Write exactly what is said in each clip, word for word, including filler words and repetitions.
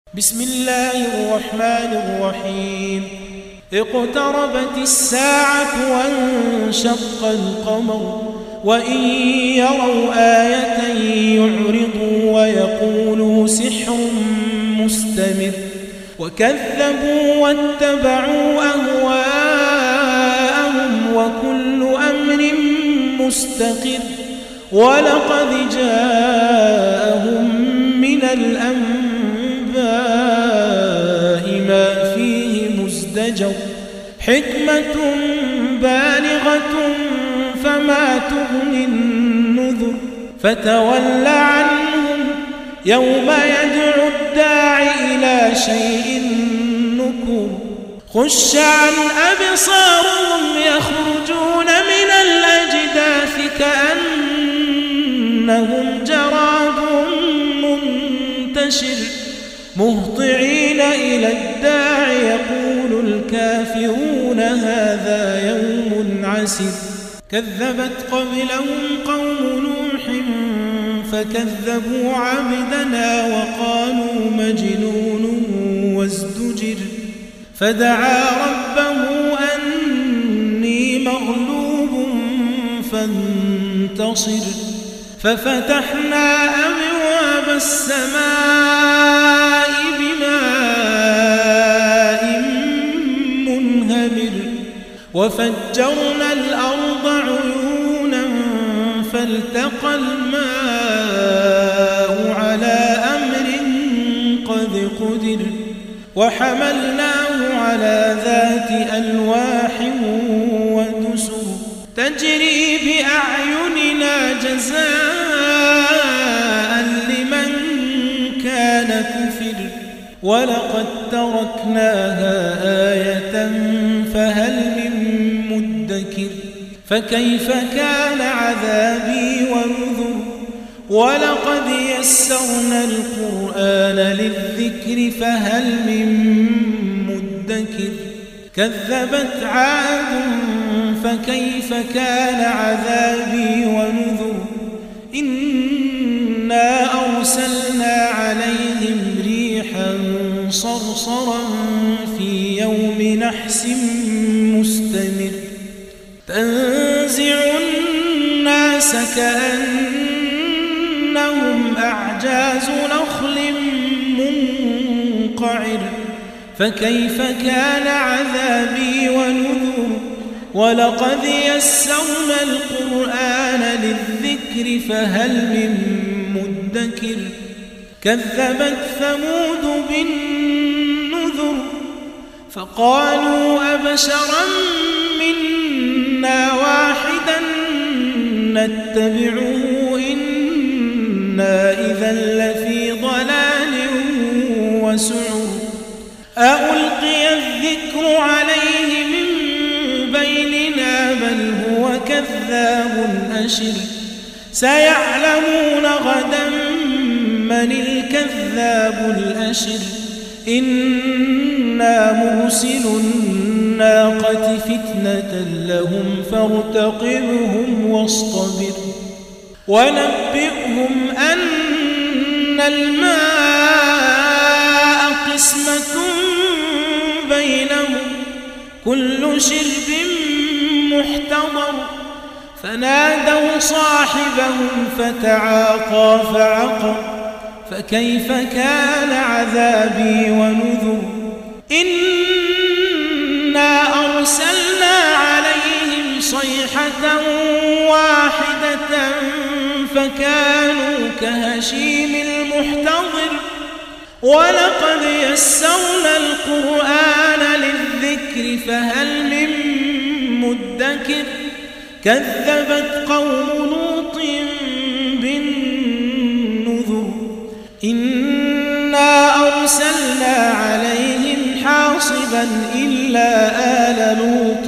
بسم الله الرحمن الرحيم اقتربت الساعة وانشق القمر وإن يروا آية يعرضوا ويقولوا سحر مستمر وكذبوا واتبعوا أهواءهم وكل أمر مستقر ولقد جاءهم من الأنباء ما فيه مزدجر حكمة بالغة فما تغني النذر فتول عنهم يوم يدعو الداع إلى شيء نكر خش عن أبصارهم يخرجون من الأجداث كأنهم جراد منتشر مهطعين إلى الداع يقول الكافرون هذا يوم عسر كذبت قبلهم قوم نوح فكذبوا عبدنا وقالوا مجنون وازدجر فدعا ربه أني مغلوب فانتصر ففتحنا أبواب السماء بماء منهمر وفجرنا الأرض عيونا فالتقى الماء على أمر قد قدر وحملناه على ذات ألواح ودسر تجري بأعيننا جزاء لمن كان كفر ولقد تركناها آية فهل من مدكر فكيف كان عذابي ونذر ولقد يسرنا القرآن للذكر فهل من مدكر كذبت عاد فكيف كان عذابي ونذر إنا أرسلنا عليهم ريحا صرصرا في يوم نحس مستمر تنزع الناس كأنهم أعجاز نخل منقعر فكيف كان عذابي ونذر ولقد يسرنا القرآن للذكر فهل من مدكر كذبت ثمود بالنذر فقالوا أبشرا منا واحدا نتبعه إنا إذا لفي ضلال وسعر ألقي الذكر عليه من بيننا بل هو كذاب أشر سيعلمون غدا من الكذاب الأشر إنا مرسل الناقة فتنة لهم فارتقبهم واصطبر ونبئهم أن الماء قسمة بينهم كل شرب محتضر فنادوا صاحبهم فتعاطى فعقر فكيف كان عذابي ونذر إنا أرسلنا عليهم صيحة واحدة فكانوا كهشيم المحتضر ولقد يسرنا القرآن للذكر فهل من مدكر كذبت قوم لوط بالنذر إنا أرسلنا عليهم حاصبا إلا آل لوط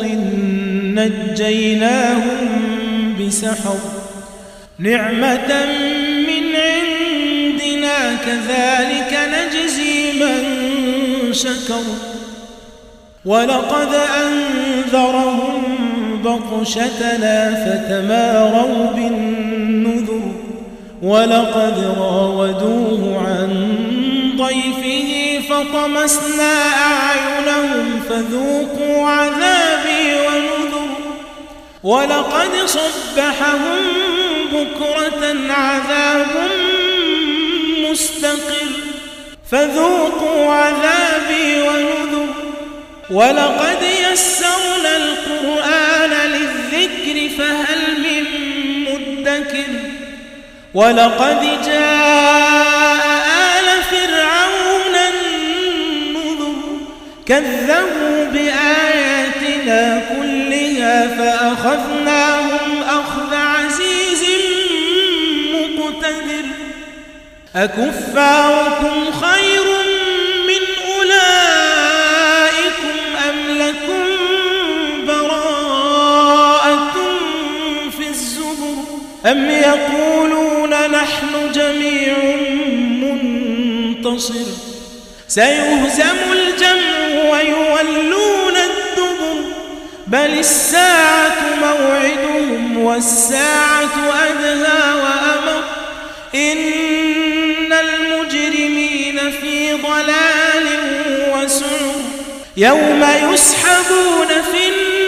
نجيناهم بسحر نعمة من عندنا كذلك نجزي من شكر ولقد أنذرهم بطشتنا فتماروا بالنذر ولقد راودوه عن ضيفه فطمسنا أعينهم فذوقوا عذابي ونذر ولقد صبحهم بكرة عذاب مستقر فذوقوا عذابي ونذر ولقد يسرنا القرآن للذكر فهل من مدكر ولقد جاء آل فرعون النذر كذبوا بآياتنا كلها فأخذناهم أخذ عزيز مقتدر أكفاركم خير من أولئكم أم لكم براءة في الزبر أم يقولون نحن جميع منتصر سيهزم الجمع ويولون الدبر بل الساعة موعدهم والساعة أدهى وأمر إن المجرمين في ضلال وسعر يوم يسحبون في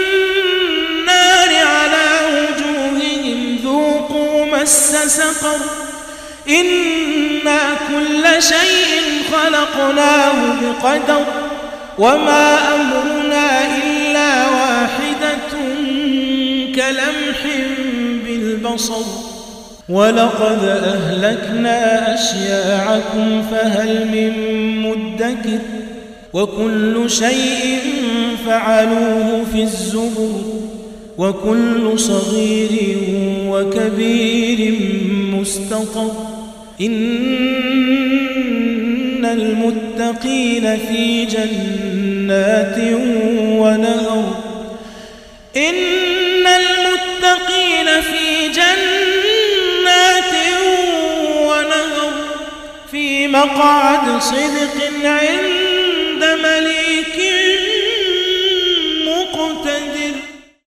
النار على وجوههم ذوقوا مس سقر إنا كل شيء خلقناه بقدر وما أمرنا إلا واحدة كلمح بالبصر ولقد أهلكنا أشياعكم فهل من مدكر وكل شيء فعلوه في الزبر وكل صغير وكبير مستطر إن المتقين في جنات ونهر إن المتقين في جنات ونهر في مقعد صدق عند